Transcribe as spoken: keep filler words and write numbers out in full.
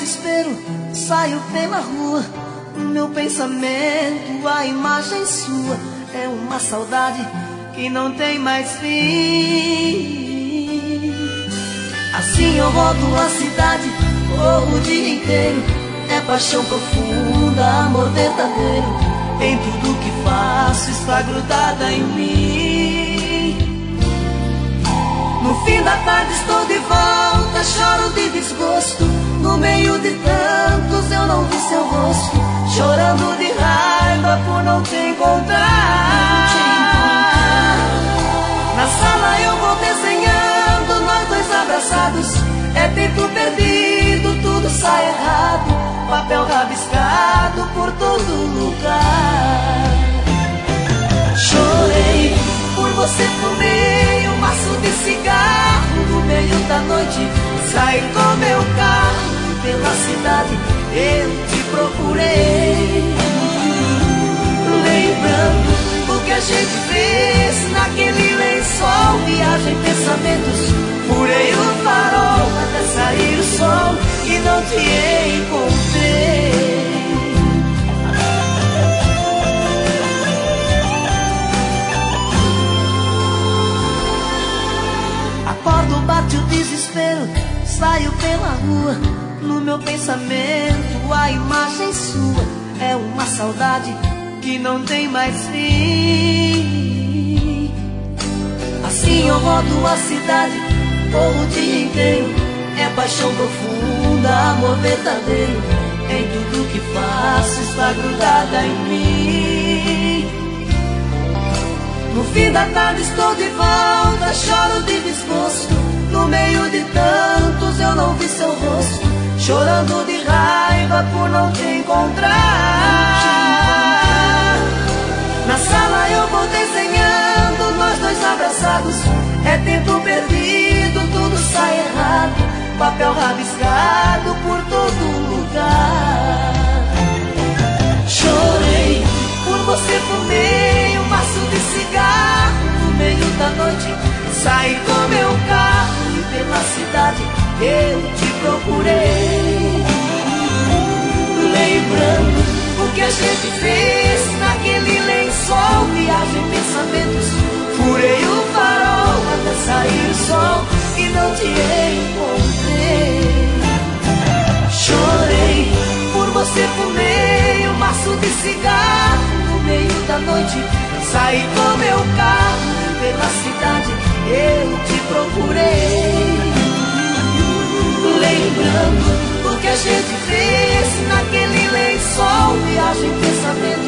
desespero, saio pela rua. No meu pensamento, a imagem sua é uma saudade que não tem mais fim. Assim eu rodo a cidade, corro o dia inteiro. É paixão profunda, amor verdadeiro. Em tudo que faço está grudada em mim. No fim da tarde estou de volta, choro de desgosto. No meio de tantos eu não vi seu rosto, chorando de raiva por não te encontrar. Na sala eu vou desenhando, nós dois abraçados. É tempo perdido, tudo sai errado. Papel rabiscado por todo lugar. Chorei por você, fumei um maço de cigarro. No meio da noite saí com meu carro pela cidade, eu te procurei. Lembrando o que a gente fez naquele lençol. Viagem, pensamentos, furei o farol até sair o sol e não te encontrei. Acordo, bate o desespero, saio pela rua. No meu pensamento, a imagem sua é uma saudade que não tem mais fim. Assim eu rodo a cidade, corro o dia inteiro. É paixão profunda, amor verdadeiro. Em tudo que faço está grudada em mim. No fim da tarde estou de volta, choro de desgosto. No meio de tantos eu não vi seu rosto, chorando de raiva por não te encontrar. Na sala eu vou desenhando, nós dois abraçados. É tempo perdido, tudo sai errado. Papel rabiscado por todo lugar. Chorei por você, fumei um maço de cigarro. No meio da noite saí com meu carro e pela cidade eu te procurei. Lembrando o que a gente fez naquele lençol. Viagem, pensamentos, furei o farol até sair o sol e não te encontrei. Chorei por você, fumei um maço de cigarro. No meio da noite saí com meu carro pela cidade, eu te procurei. Lembrando o que a gente fez naquele lençol. Viagem, pensamento,